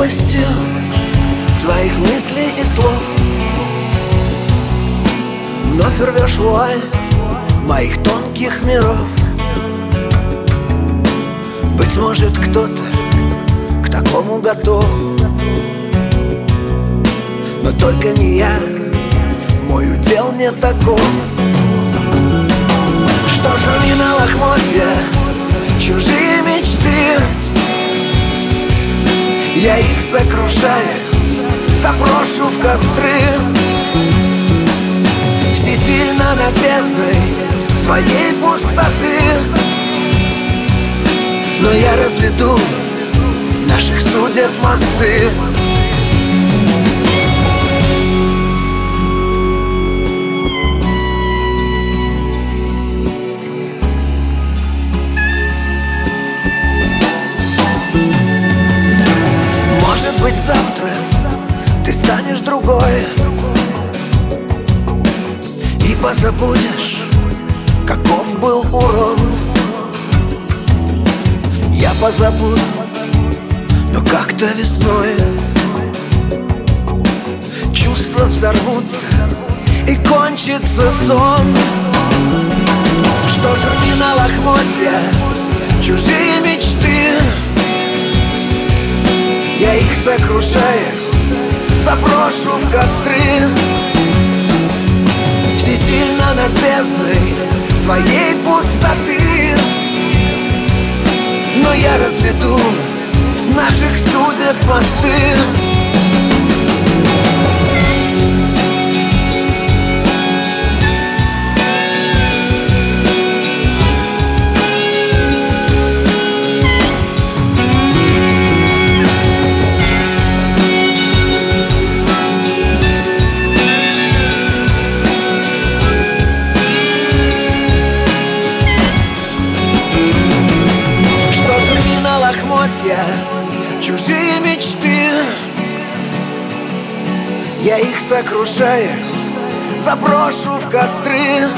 областью своих мыслей и слов. Вновь рвешь вуаль моих тонких миров. Быть может, кто-то к такому готов, но только не я, мой удел не таков. Что же мне на лохмотья чужие мечты? Я их, сокрушаясь, заброшу в костры. Всесильно над бездной своей пустоты, но я разведу наших судеб мосты. Может быть, завтра ты станешь другой и позабудешь, каков был урон. Я позабуду, но как-то весной чувства взорвутся и кончится сон. Что же мне на лохмотья чужие мечты? Я их, сокрушаясь, заброшу в костры. Всесильно над бездной своей пустоты, но я разведу наших судеб мосты. Чужие мечты, я их, сокрушаясь, заброшу в костры.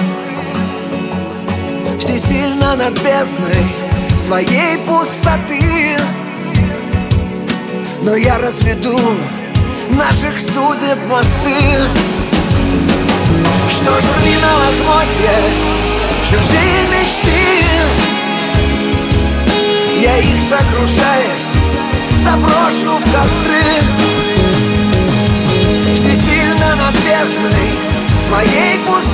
Всесильно над бездной своей пустоты, но я разведу наших судеб мосты. Что же мне на лохмотья чужие мечты? Я их, сокрушаясь, заброшу в костры. Всесильно над бездной своей пустоты,